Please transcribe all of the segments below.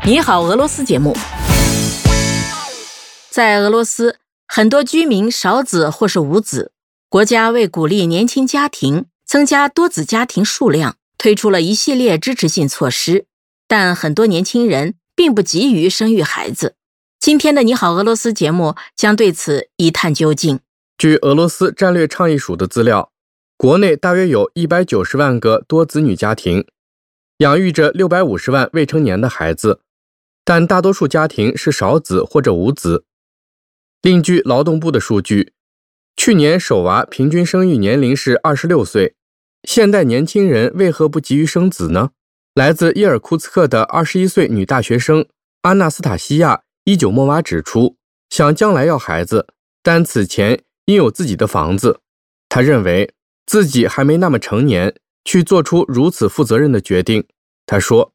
你好，俄罗斯节目。在俄罗斯，很多居民少子或是无子，国家为鼓励年轻家庭增加多子家庭数量，推出了一系列支持性措施，但很多年轻人并不急于生育孩子。今天的你好俄罗斯节目将对此一探究竟。 据俄罗斯战略倡议署的资料，国内大约有190万个多子女家庭，养育着650万未成年的孩子，但大多数家庭是少子或者无子。另据劳动部的数据，去年首娃平均生育年龄是26岁。现代年轻人为何不急于生子呢？来自伊尔库茨克的21岁女大学生阿纳斯塔西亚·伊久莫娃指出，想将来要孩子，但此前应有自己的房子。她认为自己还没那么成年，去做出如此负责任的决定。她说，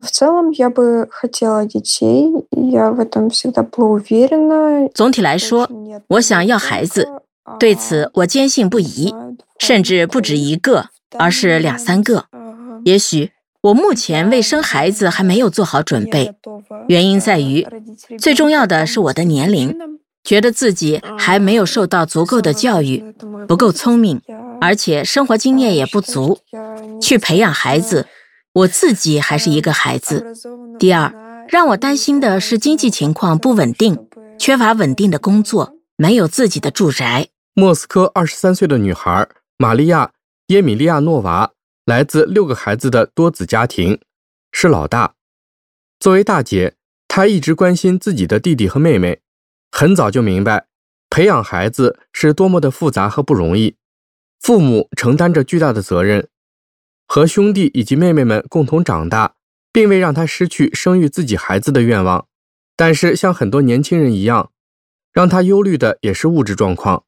总体来说，我想要孩子，对此我坚信不疑，甚至不止一个，而是2、3个。也许我目前为生孩子还没有做好准备，原因在于，最重要的是我的年龄，觉得自己还没有受到足够的教育，不够聪明，而且生活经验也不足，去培养孩子。我自己还是一个孩子。第二，让我担心的是经济情况不稳定，缺乏稳定的工作，没有自己的住宅。 莫斯科23岁的女孩玛利亚·耶米利亚诺娃来自6个孩子的多子家庭，是老大。作为大姐，她一直关心自己的弟弟和妹妹，很早就明白培养孩子是多么的复杂和不容易，父母承担着巨大的责任。和兄弟以及妹妹们共同长大，并未让她失去生育自己孩子的愿望。但是像很多年轻人一样，让她忧虑的也是物质状况。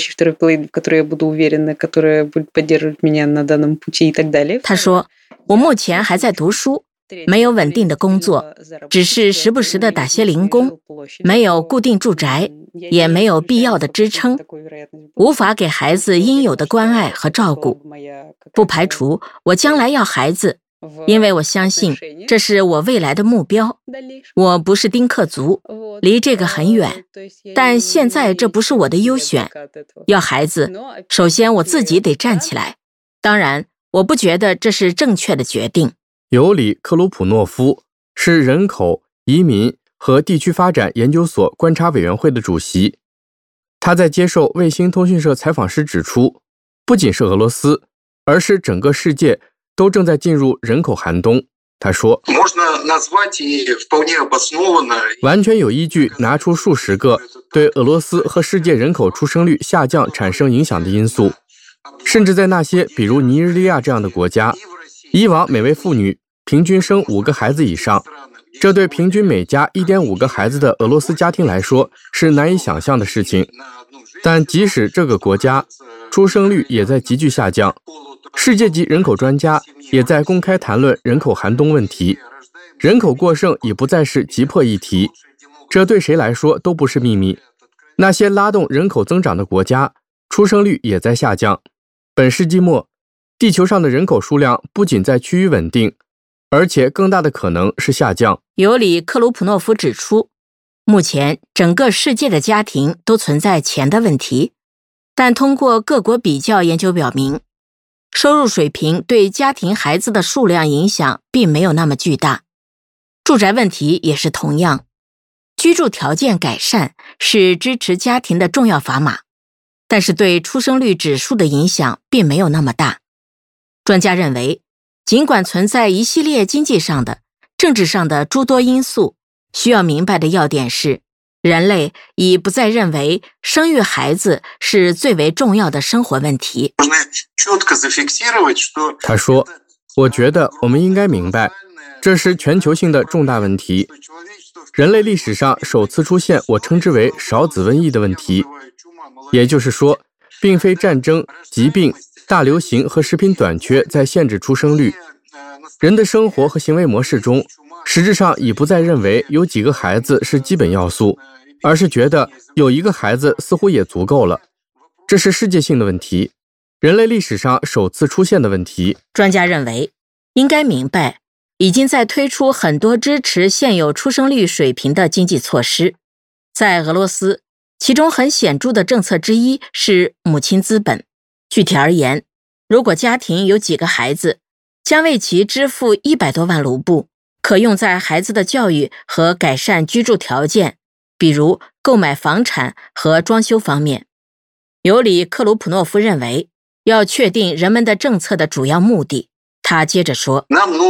她说，我目前还在读书，没有稳定的工作，只是时不时的打些零工，没有固定住宅，也没有必要的支撑，无法给孩子应有的关爱和照顾。不排除我将来要孩子，因为我相信这是我未来的目标。我不是丁克族，离这个很远，但现在这不是我的优选。要孩子，首先我自己得站起来。当然，我不觉得这是正确的决定。 尤里·克鲁普诺夫是人口、移民和地区发展研究所观察委员会的主席。他在接受卫星通讯社采访时指出，不仅是俄罗斯，而是整个世界都正在进入人口寒冬。他说，完全有依据拿出数十个对俄罗斯和世界人口出生率下降产生影响的因素，甚至在那些比如尼日利亚这样的国家，以往每位妇女平均生5个孩子以上，这对平均每家 1.5 个孩子的俄罗斯家庭来说是难以想象的事情。但即使这个国家出生率也在急剧下降，世界级人口专家也在公开谈论人口寒冬问题。人口过剩已不再是急迫议题，这对谁来说都不是秘密。那些拉动人口增长的国家，出生率也在下降。本世纪末，地球上的人口数量不仅在趋于稳定，而且更大的可能是下降。 尤里·克鲁普诺夫指出，目前整个世界的家庭都存在钱的问题，但通过各国比较研究表明，收入水平对家庭孩子的数量影响并没有那么巨大。住宅问题也是同样，居住条件改善是支持家庭的重要砝码，但是对出生率指数的影响并没有那么大。专家认为，尽管存在一系列经济上的、政治上的诸多因素，需要明白的要点是，人类已不再认为生育孩子是最为重要的生活问题。 他说，我觉得我们应该明白，这是全球性的重大问题。人类历史上首次出现我称之为少子瘟疫的问题，也就是说，并非战争、疾病、大流行和食品短缺在限制出生率。人的生活和行为模式中，实质上已不再认为有几个孩子是基本要素，而是觉得有一个孩子似乎也足够了。这是世界性的问题，人类历史上首次出现的问题。 专家认为，应该明白， 已经在推出很多支持现有出生率水平的经济措施。在俄罗斯，其中很显著的政策之一是母亲资本。具体而言，如果家庭有几个孩子，将为其支付100多万卢布，可用在孩子的教育和改善居住条件，比如购买房产和装修方面。尤里·克鲁普诺夫认为，要确定人们的政策的主要目的。他接着说，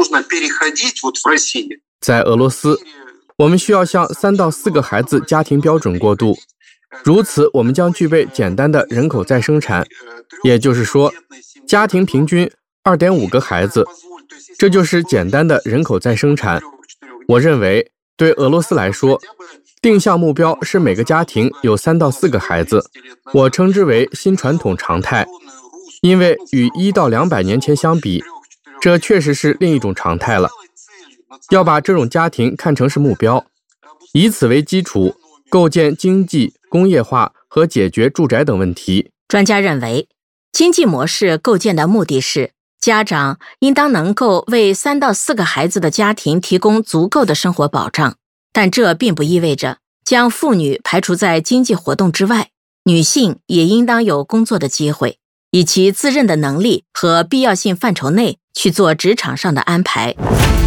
在俄罗斯，我们需要向3到4个孩子家庭标准过渡，如此我们将具备简单的人口再生产，也就是说，家庭平均2.5个孩子，这就是简单的人口再生产。我认为，对俄罗斯来说，定向目标是每个家庭有3到4个孩子，我称之为新传统常态，因为与1到200年前相比，这确实是另一种常态了。要把这种家庭看成是目标，以此为基础，构建经济、工业化和解决住宅等问题。 专家认为，经济模式构建的目的是，家长应当能够为3到4个孩子的家庭提供足够的生活保障，但这并不意味着将妇女排除在经济活动之外。女性也应当有工作的机会，以其自认的能力和必要性范畴内去做职场上的安排。